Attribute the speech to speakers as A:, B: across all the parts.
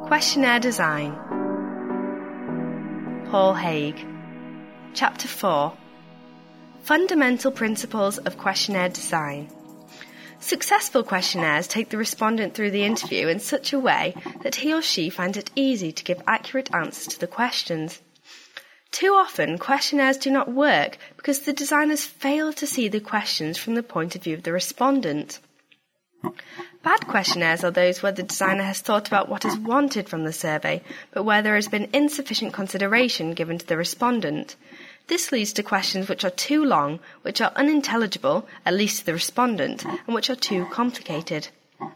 A: Questionnaire Design. Paul Haig. Chapter 4. Fundamental Principles of Questionnaire Design. Successful questionnaires take the respondent through the interview in such a way that he or she finds it easy to give accurate answers to the questions. Too often, questionnaires do not work because the designers fail to see the questions from the point of view of the respondent. Bad questionnaires are those where the designer has thought about what is wanted from the survey, but where there has been insufficient consideration given to the respondent. This leads to questions which are too long, which are unintelligible, at least to the respondent, and which are too complicated.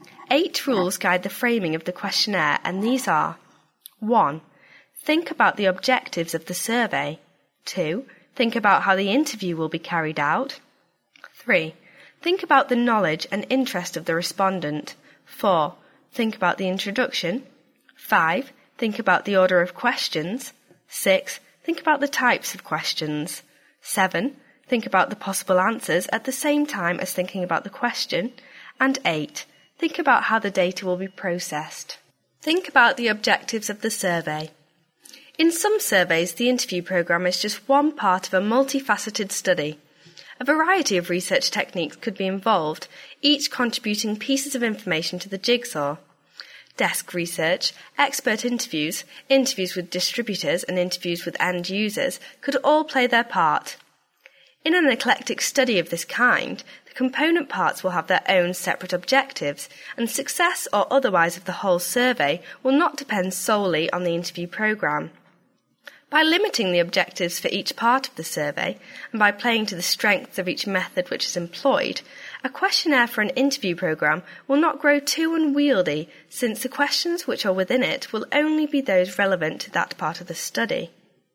A: 8 rules guide the framing of the questionnaire, and these are: 1. Think about the objectives of the survey. 2. Think about how the interview will be carried out. 3. Think about the knowledge and interest of the respondent. 4. Think about the introduction. 5. Think about the order of questions. 6. Think about the types of questions. 7. Think about the possible answers at the same time as thinking about the question. And 8. Think about how the data will be processed. Think about the objectives of the survey. In some surveys, the interview program is just one part of a multifaceted study. A variety of research techniques could be involved, each contributing pieces of information to the jigsaw. Desk research, expert interviews, interviews with distributors and interviews with end users could all play their part. In an eclectic study of this kind, the component parts will have their own separate objectives, and success or otherwise of the whole survey will not depend solely on the interview program. By limiting the objectives for each part of the survey, and by playing to the strengths of each method which is employed, a questionnaire for an interview program will not grow too unwieldy, since the questions which are within it will only be those relevant to that part of the study.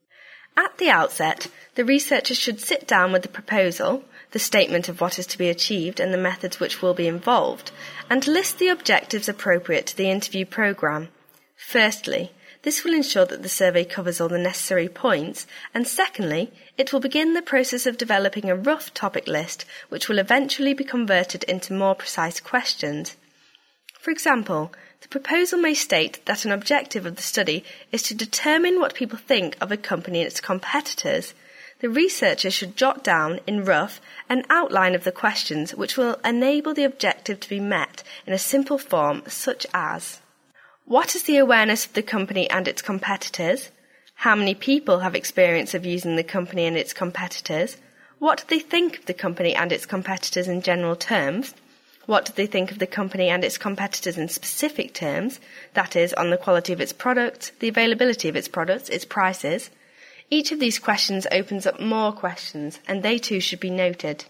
A: At the outset, the researchers should sit down with the proposal, the statement of what is to be achieved and the methods which will be involved, and list the objectives appropriate to the interview program. Firstly, this will ensure that the survey covers all the necessary points, and secondly, it will begin the process of developing a rough topic list which will eventually be converted into more precise questions. For example, the proposal may state that an objective of the study is to determine what people think of a company and its competitors. The researcher should jot down, in rough, an outline of the questions which will enable the objective to be met in a simple form such as: what is the awareness of the company and its competitors? How many people have experience of using the company and its competitors? What do they think of the company and its competitors in general terms? What do they think of the company and its competitors in specific terms, that is, on the quality of its products, the availability of its products, its prices? Each of these questions opens up more questions, and they too should be noted.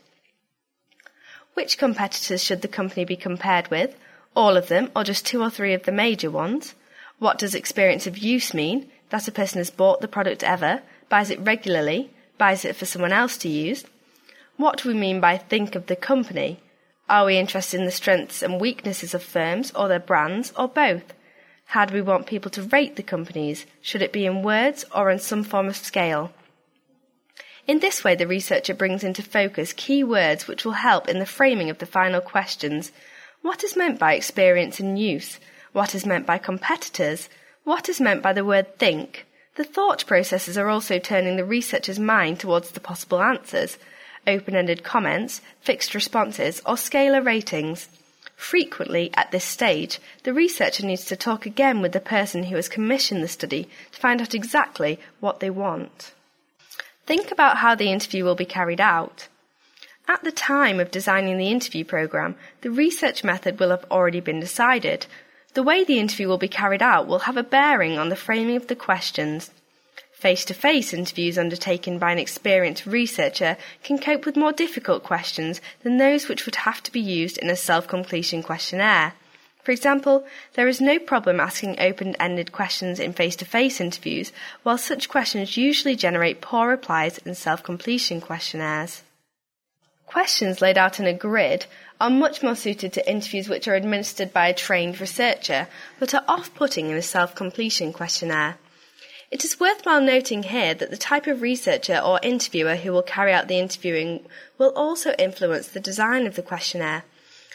A: Which competitors should the company be compared with? All of them, or just 2 or 3 of the major ones? What does experience of use mean? That a person has bought the product ever, buys it regularly, buys it for someone else to use? What do we mean by think of the company? Are we interested in the strengths and weaknesses of firms, or their brands, or both? How do we want people to rate the companies? Should it be in words or on some form of scale? In this way, the researcher brings into focus key words which will help in the framing of the final questions. What is meant by experience and use? What is meant by competitors? What is meant by the word think? The thought processes are also turning the researcher's mind towards the possible answers, open-ended comments, fixed responses, or scalar ratings. Frequently, at this stage, the researcher needs to talk again with the person who has commissioned the study to find out exactly what they want. Think about how the interview will be carried out. At the time of designing the interview program, the research method will have already been decided. The way the interview will be carried out will have a bearing on the framing of the questions. Face-to-face interviews undertaken by an experienced researcher can cope with more difficult questions than those which would have to be used in a self-completion questionnaire. For example, there is no problem asking open-ended questions in face-to-face interviews, while such questions usually generate poor replies in self-completion questionnaires. Questions laid out in a grid are much more suited to interviews which are administered by a trained researcher, but are off-putting in a self-completion questionnaire. It is worthwhile noting here that the type of researcher or interviewer who will carry out the interviewing will also influence the design of the questionnaire.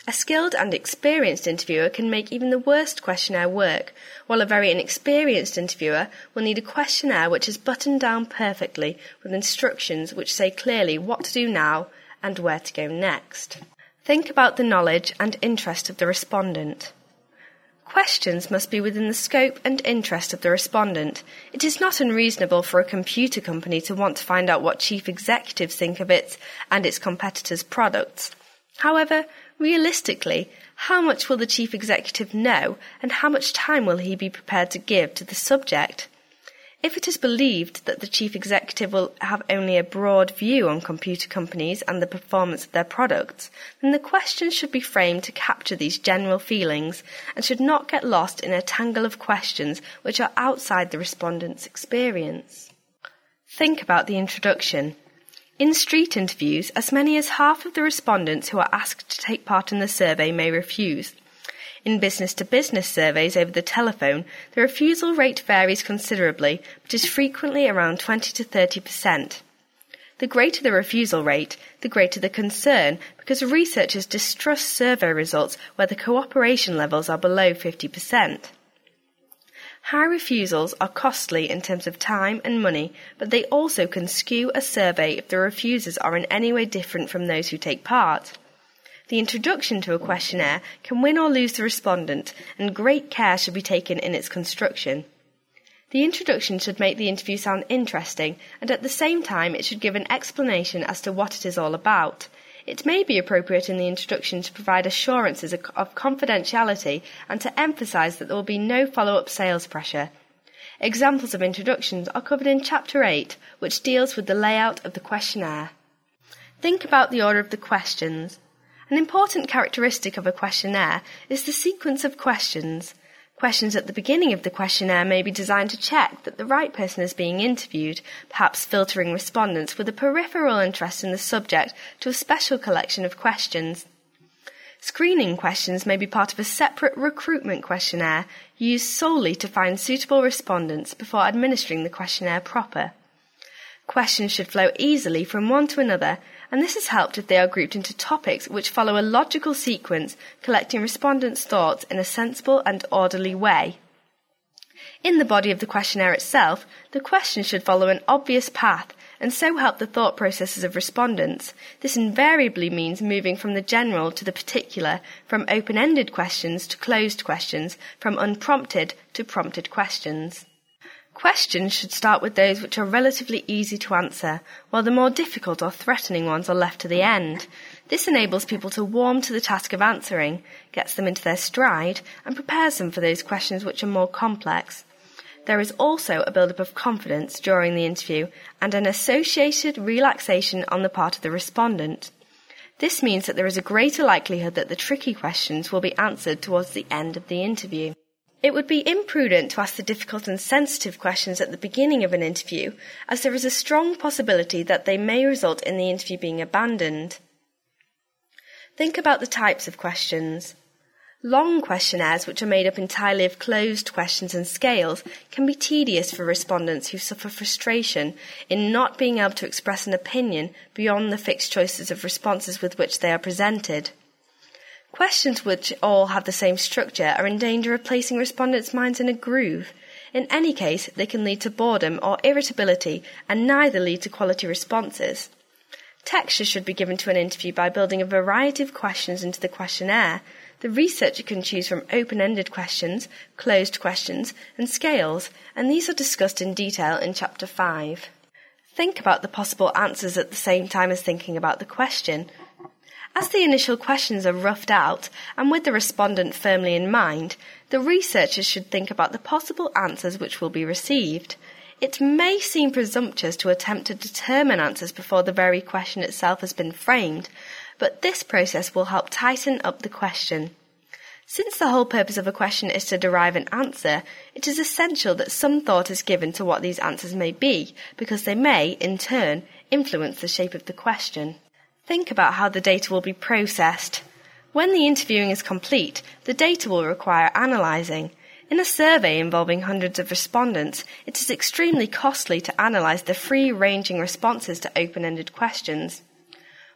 A: A skilled and experienced interviewer can make even the worst questionnaire work, while a very inexperienced interviewer will need a questionnaire which is buttoned down perfectly with instructions which say clearly what to do now and where to go next. Think about the knowledge and interest of the respondent. Questions must be within the scope and interest of the respondent. It is not unreasonable for a computer company to want to find out what chief executives think of its and its competitors' products. However, realistically, how much will the chief executive know, and how much time will he be prepared to give to the subject? If it is believed that the chief executive will have only a broad view on computer companies and the performance of their products, then the questions should be framed to capture these general feelings and should not get lost in a tangle of questions which are outside the respondent's experience. Think about the introduction. In street interviews, as many as half of the respondents who are asked to take part in the survey may refuse. In business-to-business surveys over the telephone, the refusal rate varies considerably, but is frequently around 20 to 30%. The greater the refusal rate, the greater the concern, because researchers distrust survey results where the cooperation levels are below 50%. High refusals are costly in terms of time and money, but they also can skew a survey if the refusers are in any way different from those who take part. The introduction to a questionnaire can win or lose the respondent, and great care should be taken in its construction. The introduction should make the interview sound interesting, and at the same time it should give an explanation as to what it is all about. It may be appropriate in the introduction to provide assurances of confidentiality and to emphasise that there will be no follow-up sales pressure. Examples of introductions are covered in Chapter 8, which deals with the layout of the questionnaire. Think about the order of the questions. An important characteristic of a questionnaire is the sequence of questions. Questions at the beginning of the questionnaire may be designed to check that the right person is being interviewed, perhaps filtering respondents with a peripheral interest in the subject to a special collection of questions. Screening questions may be part of a separate recruitment questionnaire used solely to find suitable respondents before administering the questionnaire proper. Questions should flow easily from one to another, and this is helped if they are grouped into topics which follow a logical sequence, collecting respondents' thoughts in a sensible and orderly way. In the body of the questionnaire itself, the questions should follow an obvious path and so help the thought processes of respondents. This invariably means moving from the general to the particular, from open-ended questions to closed questions, from unprompted to prompted questions. Questions should start with those which are relatively easy to answer, while the more difficult or threatening ones are left to the end. This enables people to warm to the task of answering, gets them into their stride, and prepares them for those questions which are more complex. There is also a build-up of confidence during the interview and an associated relaxation on the part of the respondent. This means that there is a greater likelihood that the tricky questions will be answered towards the end of the interview. It would be imprudent to ask the difficult and sensitive questions at the beginning of an interview, as there is a strong possibility that they may result in the interview being abandoned. Think about the types of questions. Long questionnaires, which are made up entirely of closed questions and scales, can be tedious for respondents who suffer frustration in not being able to express an opinion beyond the fixed choices of responses with which they are presented. Questions which all have the same structure are in danger of placing respondents' minds in a groove. In any case, they can lead to boredom or irritability and neither lead to quality responses. Texture should be given to an interview by building a variety of questions into the questionnaire. The researcher can choose from open-ended questions, closed questions, and scales, and these are discussed in detail in Chapter 5. Think about the possible answers at the same time as thinking about the question. As the initial questions are roughed out, and with the respondent firmly in mind, the researchers should think about the possible answers which will be received. It may seem presumptuous to attempt to determine answers before the very question itself has been framed, but this process will help tighten up the question. Since the whole purpose of a question is to derive an answer, it is essential that some thought is given to what these answers may be, because they may, in turn, influence the shape of the question. Think about how the data will be processed. When the interviewing is complete, the data will require analysing. In a survey involving hundreds of respondents, it is extremely costly to analyse the free-ranging responses to open-ended questions.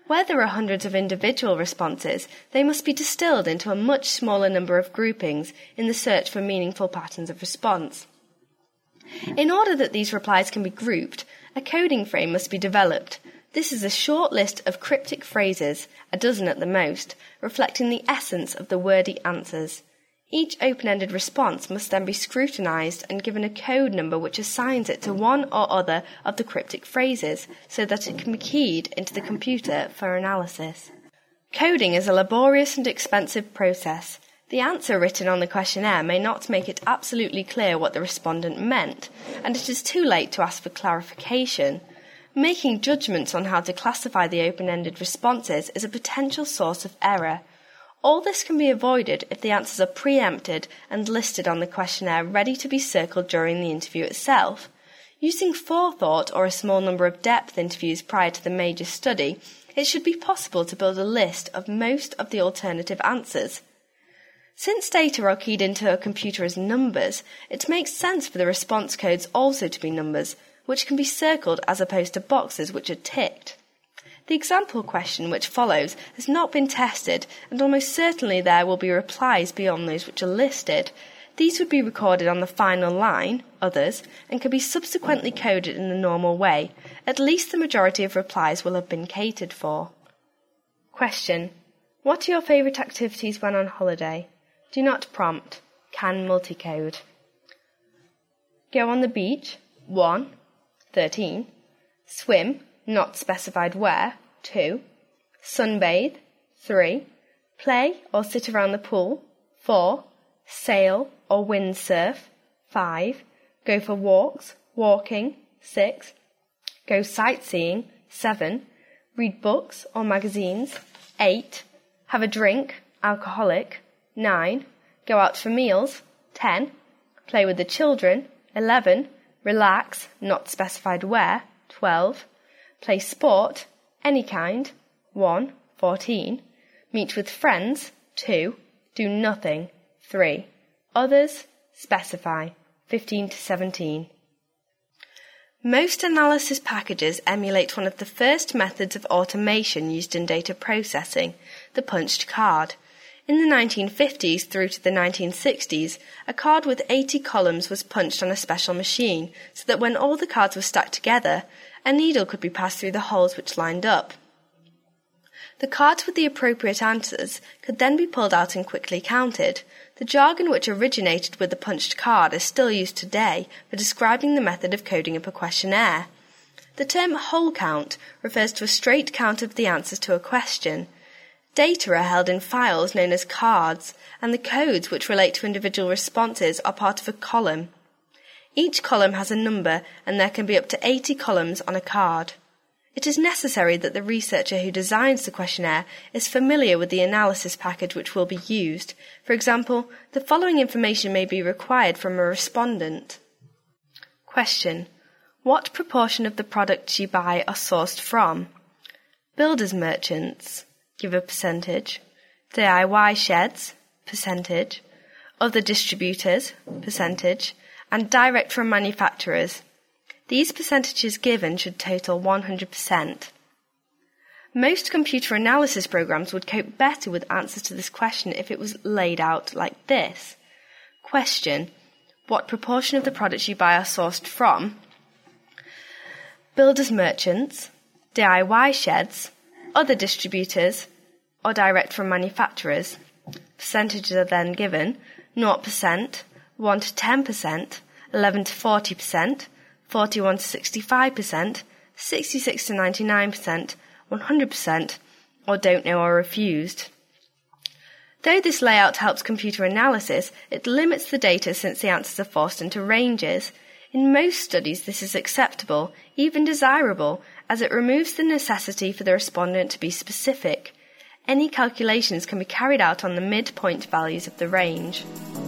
A: Where there are hundreds of individual responses, they must be distilled into a much smaller number of groupings in the search for meaningful patterns of response. In order that these replies can be grouped, a coding frame must be developed. This is a short list of cryptic phrases, a dozen at the most, reflecting the essence of the wordy answers. Each open-ended response must then be scrutinized and given a code number which assigns it to one or other of the cryptic phrases so that it can be keyed into the computer for analysis. Coding is a laborious and expensive process. The answer written on the questionnaire may not make it absolutely clear what the respondent meant, and it is too late to ask for clarification. Making judgments on how to classify the open-ended responses is a potential source of error. All this can be avoided if the answers are preempted and listed on the questionnaire ready to be circled during the interview itself. Using forethought or a small number of depth interviews prior to the major study, it should be possible to build a list of most of the alternative answers. Since data are keyed into a computer as numbers, it makes sense for the response codes also to be numbers, which can be circled as opposed to boxes which are ticked. The example question which follows has not been tested, and almost certainly there will be replies beyond those which are listed. These would be recorded on the final line, others, and can be subsequently coded in the normal way. At least the majority of replies will have been catered for. Question. What are your favourite activities when on holiday? Do not prompt. Can multicode. Go on the beach. 1. 13. Swim. Not specified where, 2. Sunbathe, 3. Play or sit around the pool, 4. Sail or windsurf, 5. Go for walks, walking, 6. Go sightseeing, 7. Read books or magazines, 8. Have a drink, alcoholic, 9. Go out for meals, 10. Play with the children, 11. Relax, not specified where, 12. Play sport, any kind, 1. 14. Meet with friends, 2. Do nothing, 3. Others, specify, 15 to 17. Most analysis packages emulate one of the first methods of automation used in data processing, the punched card. In the 1950s through to the 1960s, a card with 80 columns was punched on a special machine so that when all the cards were stacked together, a needle could be passed through the holes which lined up. The cards with the appropriate answers could then be pulled out and quickly counted. The jargon which originated with the punched card is still used today for describing the method of coding up a questionnaire. The term whole count refers to a straight count of the answers to a question. Data are held in files known as cards, and the codes which relate to individual responses are part of a column. Each column has a number, and there can be up to 80 columns on a card. It is necessary that the researcher who designs the questionnaire is familiar with the analysis package which will be used. For example, the following information may be required from a respondent. Question. What proportion of the products you buy are sourced from? Builders merchants, give a percentage. DIY sheds, percentage. Other distributors, percentage. And direct from manufacturers. These percentages given should total 100%. Most computer analysis programs would cope better with answers to this question if it was laid out like this. Question. What proportion of the products you buy are sourced from? Builders merchants, DIY sheds, other distributors, or direct from manufacturers. Percentages are then given 0%, 1 to 10%, 11 to 40%, 41 to 65%, 66 to 99%, 100%, or don't know or refused. Though this layout helps computer analysis, it limits the data since the answers are forced into ranges. In most studies this is acceptable, even desirable, as it removes the necessity for the respondent to be specific. Any calculations can be carried out on the midpoint values of the range.